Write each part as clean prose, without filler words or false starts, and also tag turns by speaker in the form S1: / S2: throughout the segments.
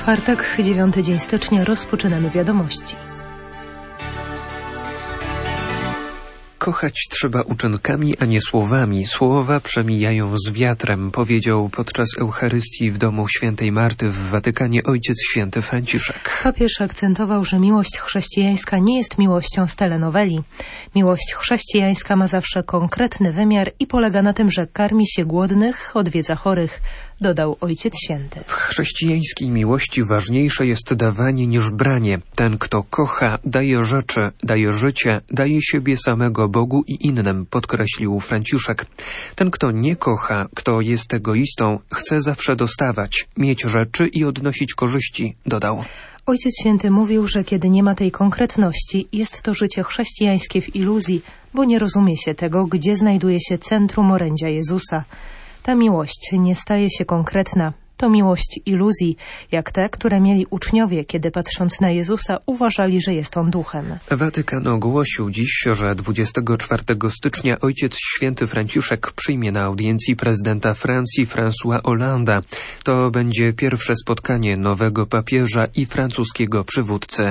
S1: czwartek, 9 dzień stycznia, rozpoczynamy wiadomości.
S2: Kochać trzeba uczynkami, a nie słowami. Słowa przemijają z wiatrem, powiedział podczas Eucharystii w domu świętej Marty w Watykanie Ojciec Święty Franciszek.
S1: Papież akcentował, że miłość chrześcijańska nie jest miłością z telenoweli. Miłość chrześcijańska ma zawsze konkretny wymiar i polega na tym, że karmi się głodnych, odwiedza chorych, dodał Ojciec Święty.
S2: W chrześcijańskiej miłości ważniejsze jest dawanie niż branie. Ten, kto kocha, daje rzeczy, daje życie, daje siebie samego Bogu i innym, podkreślił Franciszek. Ten, kto nie kocha, kto jest egoistą, chce zawsze dostawać, mieć rzeczy i odnosić korzyści, dodał.
S1: Ojciec Święty mówił, że kiedy nie ma tej konkretności, jest to życie chrześcijańskie w iluzji, bo nie rozumie się tego, gdzie znajduje się centrum orędzia Jezusa. Ta miłość nie staje się konkretna. To miłość iluzji, jak te, które mieli uczniowie, kiedy patrząc na Jezusa uważali, że jest On duchem.
S2: Watykan ogłosił dziś, że 24 stycznia Ojciec Święty Franciszek przyjmie na audiencji prezydenta Francji François Hollande'a. To będzie pierwsze spotkanie nowego papieża i francuskiego przywódcy.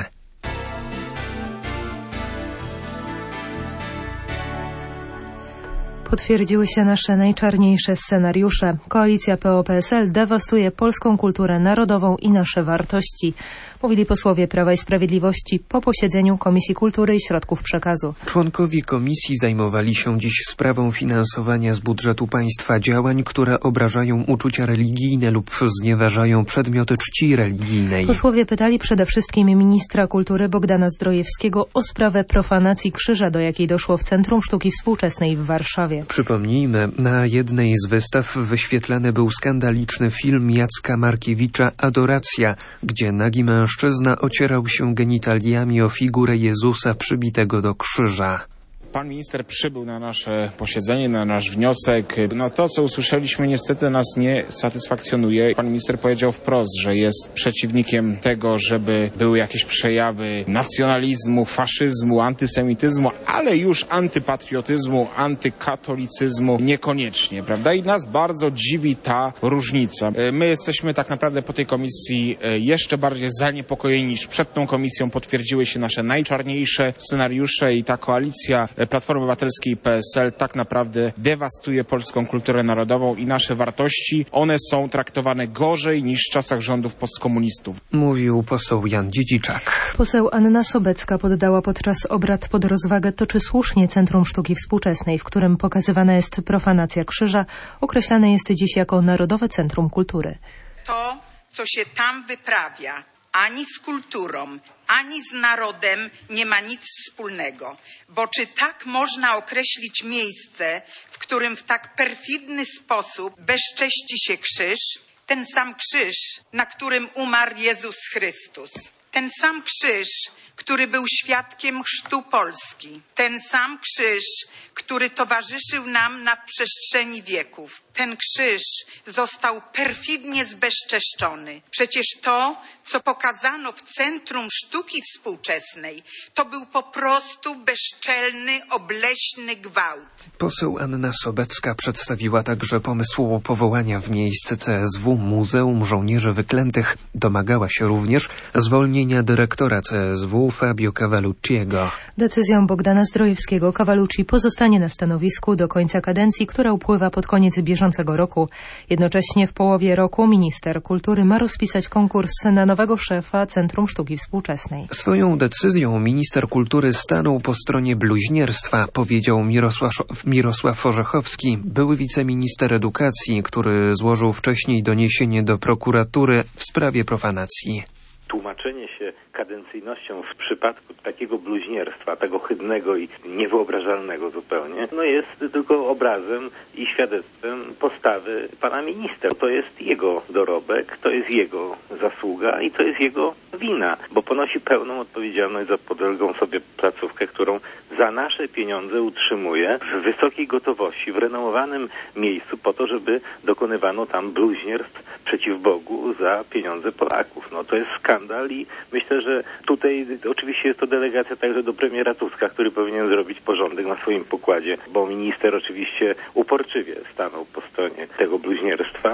S1: Potwierdziły się nasze najczarniejsze scenariusze. Koalicja PO-PSL dewastuje polską kulturę narodową i nasze wartości, mówili posłowie Prawa i Sprawiedliwości po posiedzeniu Komisji Kultury i Środków Przekazu.
S2: Członkowie komisji zajmowali się dziś sprawą finansowania z budżetu państwa działań, które obrażają uczucia religijne lub znieważają przedmioty czci religijnej.
S1: Posłowie pytali przede wszystkim ministra kultury Bogdana Zdrojewskiego o sprawę profanacji krzyża, do jakiej doszło w Centrum Sztuki Współczesnej w Warszawie.
S2: Przypomnijmy, na jednej z wystaw wyświetlany był skandaliczny film Jacka Markiewicza „Adoracja”, gdzie nagi mężczyzna ocierał się genitaliami o figurę Jezusa przybitego do krzyża.
S3: Pan minister przybył na nasze posiedzenie, na nasz wniosek. To, co usłyszeliśmy, niestety nas nie satysfakcjonuje. Pan minister powiedział wprost, że jest przeciwnikiem tego, żeby były jakieś przejawy nacjonalizmu, faszyzmu, antysemityzmu, ale już antypatriotyzmu, antykatolicyzmu niekoniecznie, prawda? I nas bardzo dziwi ta różnica. My jesteśmy tak naprawdę po tej komisji jeszcze bardziej zaniepokojeni niż przed tą komisją. Potwierdziły się nasze najczarniejsze scenariusze i ta koalicja Platformy Obywatelskiej i PSL tak naprawdę dewastuje polską kulturę narodową i nasze wartości. One są traktowane gorzej niż w czasach rządów postkomunistów.
S2: Mówił poseł Jan Dziedziczak.
S1: Poseł Anna Sobecka poddała podczas obrad pod rozwagę to, czy słusznie Centrum Sztuki Współczesnej, w którym pokazywana jest profanacja krzyża, określane jest dziś jako Narodowe Centrum Kultury.
S4: To, co się tam wyprawia, ani z kulturą, ani z narodem nie ma nic wspólnego. Bo czy tak można określić miejsce, w którym w tak perfidny sposób bezcześci się krzyż? Ten sam krzyż, na którym umarł Jezus Chrystus. Ten sam krzyż, który był świadkiem chrztu Polski. Ten sam krzyż, który towarzyszył nam na przestrzeni wieków. Ten krzyż został perfidnie zbezczeszczony. Przecież to, co pokazano w Centrum Sztuki Współczesnej, to był po prostu bezczelny, obleśny gwałt.
S2: Poseł Anna Sobecka przedstawiła także pomysł powołania w miejsce CSW Muzeum Żołnierzy Wyklętych. Domagała się również zwolnienia dyrektora CSW Fabio Cavallucciego.
S1: Decyzją Bogdana Zdrojewskiego Cavallucci pozostanie na stanowisku do końca kadencji, która upływa pod koniec bieżącego roku. Jednocześnie w połowie roku minister kultury ma rozpisać konkurs na nowego szefa Centrum Sztuki Współczesnej.
S2: Swoją decyzją minister kultury stanął po stronie bluźnierstwa, powiedział Mirosław Orzechowski, były wiceminister edukacji, który złożył wcześniej doniesienie do prokuratury w sprawie profanacji.
S5: Tłumaczenie się kadencyjnością w przypadku takiego bluźnierstwa, tak ohydnego i niewyobrażalnego zupełnie, jest tylko obrazem i świadectwem postawy pana ministra. To jest jego dorobek, to jest jego zasługa i to jest jego wina, bo ponosi pełną odpowiedzialność za podległą sobie placówkę, którą za nasze pieniądze utrzymuje w wysokiej gotowości, w renomowanym miejscu po to, żeby dokonywano tam bluźnierstw przeciw Bogu za pieniądze Polaków. To jest skandal i myślę, że tutaj oczywiście jest to delegacja także do premiera Tuska, który powinien zrobić porządek na swoim pokładzie, bo minister oczywiście uporczywie stanął po stronie tego bluźnierstwa.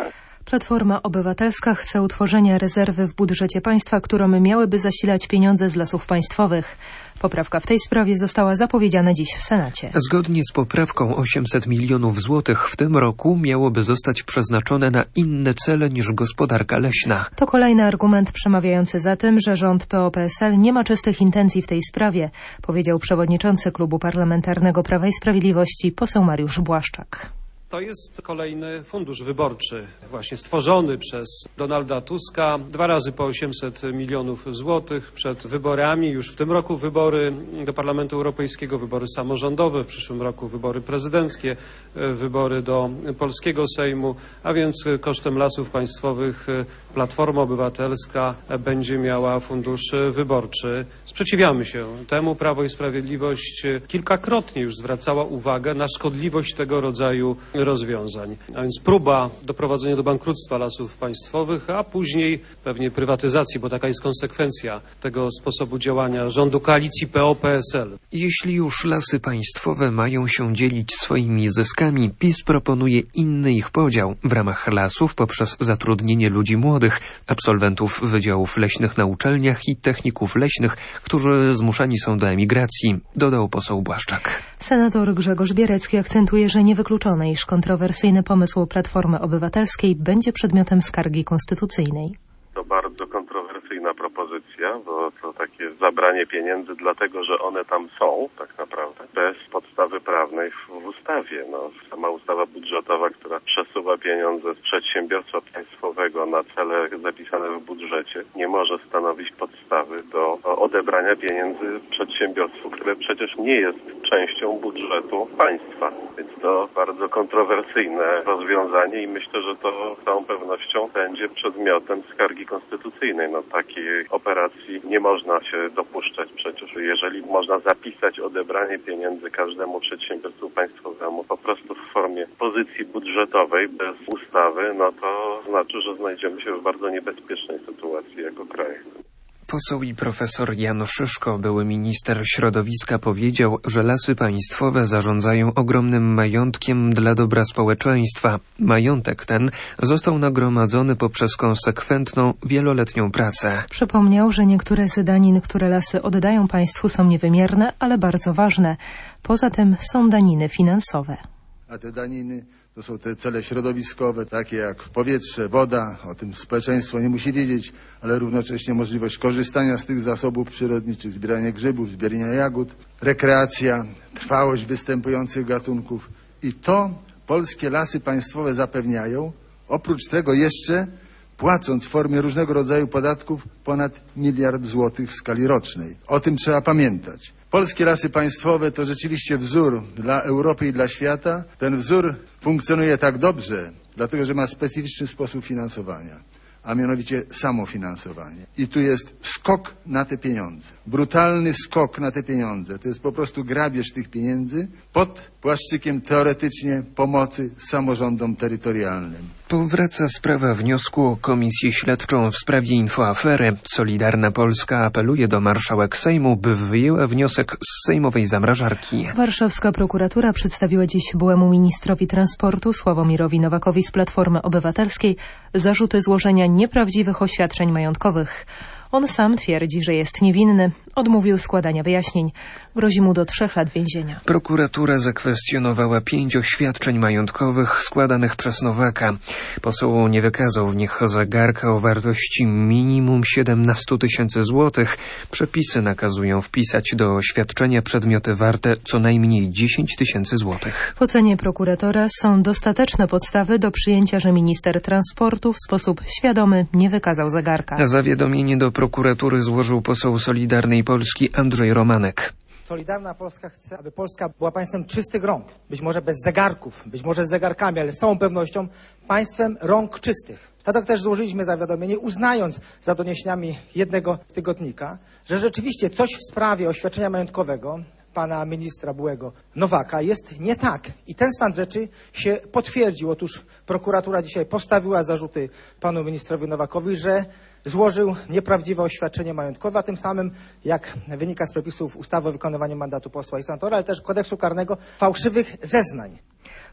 S1: Platforma Obywatelska chce utworzenia rezerwy w budżecie państwa, którą miałyby zasilać pieniądze z Lasów Państwowych. Poprawka w tej sprawie została zapowiedziana dziś w Senacie.
S2: Zgodnie z poprawką 800 milionów złotych w tym roku miałoby zostać przeznaczone na inne cele niż gospodarka leśna.
S1: To kolejny argument przemawiający za tym, że rząd PO-PSL nie ma czystych intencji w tej sprawie, powiedział przewodniczący Klubu Parlamentarnego Prawa i Sprawiedliwości poseł Mariusz Błaszczak.
S6: To jest kolejny fundusz wyborczy, właśnie stworzony przez Donalda Tuska, 2 razy po 800 milionów złotych przed wyborami. Już w tym roku wybory do Parlamentu Europejskiego, wybory samorządowe, w przyszłym roku wybory prezydenckie, wybory do polskiego Sejmu, a więc kosztem Lasów Państwowych Platforma Obywatelska będzie miała fundusz wyborczy. Sprzeciwiamy się temu. Prawo i Sprawiedliwość kilkakrotnie już zwracała uwagę na szkodliwość tego rodzaju rozwiązań. A więc próba doprowadzenia do bankructwa Lasów Państwowych, a później pewnie prywatyzacji, bo taka jest konsekwencja tego sposobu działania rządu koalicji PO-PSL.
S2: Jeśli już Lasy Państwowe mają się dzielić swoimi zyskami, PiS proponuje inny ich podział w ramach lasów poprzez zatrudnienie ludzi młodych, absolwentów wydziałów leśnych na uczelniach i techników leśnych, którzy zmuszani są do emigracji, dodał poseł Błaszczak.
S1: Senator Grzegorz Bierecki akcentuje, że niewykluczone, iż kontrowersyjny pomysł Platformy Obywatelskiej będzie przedmiotem skargi konstytucyjnej.
S7: To bardzo kontrowersyjna propozycja, bo to takie zabranie pieniędzy dlatego, że one tam są tak naprawdę, bez podstawy prawnej w ustawie. Sama ustawa budżetowa, która przesuwa pieniądze z przedsiębiorstwa państwowego na cele zapisane w budżecie, nie może stanowić podstawy do odebrania pieniędzy przedsiębiorstwu, które przecież nie jest częścią budżetu państwa. Więc to bardzo kontrowersyjne rozwiązanie i myślę, że to z całą pewnością będzie przedmiotem skargi konstytucyjnej. Takiej operacji nie można się dopuszczać przecież. Jeżeli można zapisać odebranie pieniędzy każdemu przedsiębiorstwu państwowemu po prostu w formie pozycji budżetowej bez ustawy, to znaczy, że znajdziemy się w bardzo niebezpiecznej sytuacji jako kraj.
S2: Poseł i profesor Jan Szyszko, były minister środowiska, powiedział, że Lasy Państwowe zarządzają ogromnym majątkiem dla dobra społeczeństwa. Majątek ten został nagromadzony poprzez konsekwentną, wieloletnią pracę.
S1: Przypomniał, że niektóre z danin, które lasy oddają państwu, są niewymierne, ale bardzo ważne. Poza tym są daniny finansowe.
S8: A te daniny to są te cele środowiskowe, takie jak powietrze, woda, o tym społeczeństwo nie musi wiedzieć, ale równocześnie możliwość korzystania z tych zasobów przyrodniczych, zbierania grzybów, zbierania jagód, rekreacja, trwałość występujących gatunków. I to polskie Lasy Państwowe zapewniają, oprócz tego jeszcze płacąc w formie różnego rodzaju podatków ponad 1 miliard złotych w skali rocznej. O tym trzeba pamiętać. Polskie Lasy Państwowe to rzeczywiście wzór dla Europy i dla świata. Ten wzór funkcjonuje tak dobrze, dlatego że ma specyficzny sposób finansowania, a mianowicie samofinansowanie. I tu jest skok na te pieniądze. Brutalny skok na te pieniądze. To jest po prostu grabież tych pieniędzy pod płaszczykiem teoretycznie pomocy samorządom terytorialnym.
S2: Powraca sprawa wniosku o komisję śledczą w sprawie infoafery. Solidarna Polska apeluje do marszałek Sejmu, by wyjęła wniosek z sejmowej zamrażarki.
S1: Warszawska prokuratura przedstawiła dziś byłemu ministrowi transportu Sławomirowi Nowakowi z Platformy Obywatelskiej zarzuty złożenia nieprawdziwych oświadczeń majątkowych. On sam twierdzi, że jest niewinny. Odmówił składania wyjaśnień. Grozi mu do 3 lat więzienia.
S2: Prokuratura zakwestionowała 5 oświadczeń majątkowych składanych przez Nowaka. Poseł nie wykazał w nich zegarka o wartości minimum 17 000 złotych. Przepisy nakazują wpisać do oświadczenia przedmioty warte co najmniej 10 000 złotych.
S1: W ocenie prokuratora są dostateczne podstawy do przyjęcia, że minister transportu w sposób świadomy nie wykazał zegarka.
S2: Zawiadomienie do prokuratury złożył poseł Solidarnej Polski Andrzej Romanek.
S9: Solidarna Polska chce, aby Polska była państwem czystych rąk. Być może bez zegarków, być może z zegarkami, ale z całą pewnością państwem rąk czystych. Dlatego też złożyliśmy zawiadomienie, uznając za doniesieniami jednego tygodnika, że rzeczywiście coś w sprawie oświadczenia majątkowego pana ministra byłego Nowaka jest nie tak. I ten stan rzeczy się potwierdził. Otóż prokuratura dzisiaj postawiła zarzuty panu ministrowi Nowakowi, że złożył nieprawdziwe oświadczenie majątkowe, a tym samym, jak wynika z przepisów ustawy o wykonywaniu mandatu posła i senatora, ale też kodeksu karnego, fałszywych zeznań.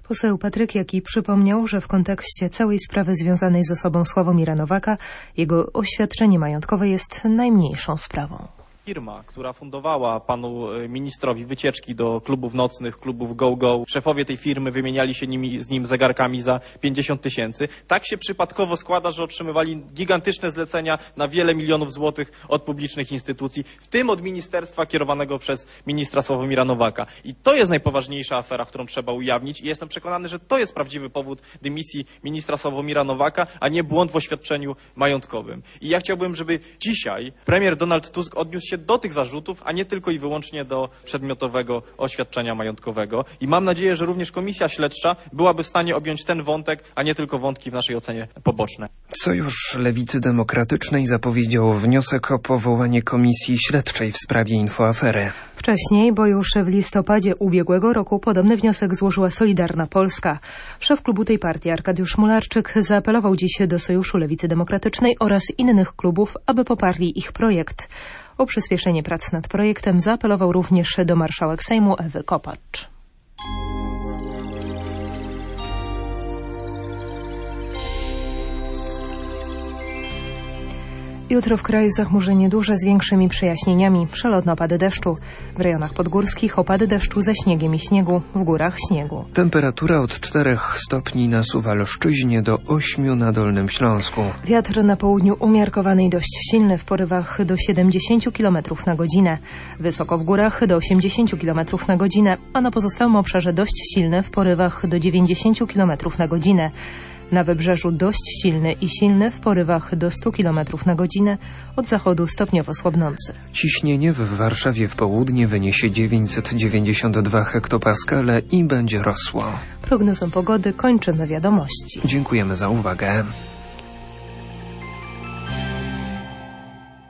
S1: Poseł Patryk Jaki przypomniał, że w kontekście całej sprawy związanej z osobą Sławomira Nowaka jego oświadczenie majątkowe jest najmniejszą sprawą.
S10: Firma, która fundowała panu ministrowi wycieczki do klubów nocnych, klubów go-go, szefowie tej firmy wymieniali się z nim zegarkami za 50 000. Tak się przypadkowo składa, że otrzymywali gigantyczne zlecenia na wiele milionów złotych od publicznych instytucji, w tym od ministerstwa kierowanego przez ministra Sławomira Nowaka. I to jest najpoważniejsza afera, którą trzeba ujawnić i jestem przekonany, że to jest prawdziwy powód dymisji ministra Sławomira Nowaka, a nie błąd w oświadczeniu majątkowym. I ja chciałbym, żeby dzisiaj premier Donald Tusk odniósł się do tych zarzutów, a nie tylko i wyłącznie do przedmiotowego oświadczenia majątkowego. I mam nadzieję, że również komisja śledcza byłaby w stanie objąć ten wątek, a nie tylko wątki w naszej ocenie poboczne.
S2: Sojusz Lewicy Demokratycznej zapowiedział wniosek o powołanie komisji śledczej w sprawie infoafery.
S1: Wcześniej, bo już w listopadzie ubiegłego roku podobny wniosek złożyła Solidarna Polska. Szef klubu tej partii Arkadiusz Mularczyk zaapelował dziś do Sojuszu Lewicy Demokratycznej oraz innych klubów, aby poparli ich projekt. O przyspieszenie prac nad projektem zaapelował również do marszałek Sejmu Ewy Kopacz. Jutro w kraju zachmurzenie duże z większymi przejaśnieniami, przelotne opady deszczu. W rejonach podgórskich opady deszczu ze śniegiem i śniegu, w górach śniegu.
S2: Temperatura od 4 stopni na Suwalszczyźnie do 8 na Dolnym Śląsku.
S1: Wiatr na południu umiarkowany i dość silny, w porywach do 70 km na godzinę. Wysoko w górach do 80 km na godzinę, a na pozostałym obszarze dość silny, w porywach do 90 km na godzinę. Na wybrzeżu dość silny i silny, w porywach do 100 km na godzinę, od zachodu stopniowo słabnący.
S2: Ciśnienie w Warszawie w południe wyniesie 992 hektopaskale i będzie rosło.
S1: Prognozą pogody kończymy wiadomości.
S2: Dziękujemy za uwagę.